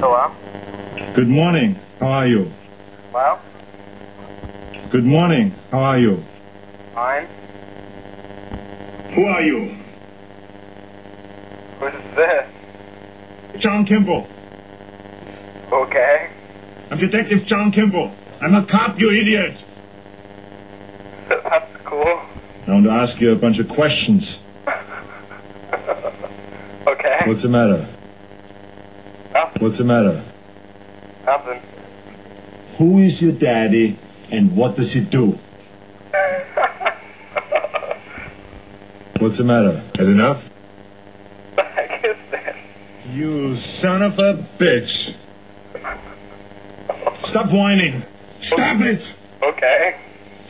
Hello? Good morning. How are you? Hello? Good morning. How are you? Fine. Who are you? Who's this? John Kimball. Okay. I'm Detective John Kimball. I'm a cop, you idiot. That's cool. I want to ask you a bunch of questions. Okay. What's the matter? Nothing. What's the matter? Nothing. Who is your daddy and what does he do? What's the matter? Had enough? What the heck is this? You son of a bitch. Stop whining. Stop it! Okay.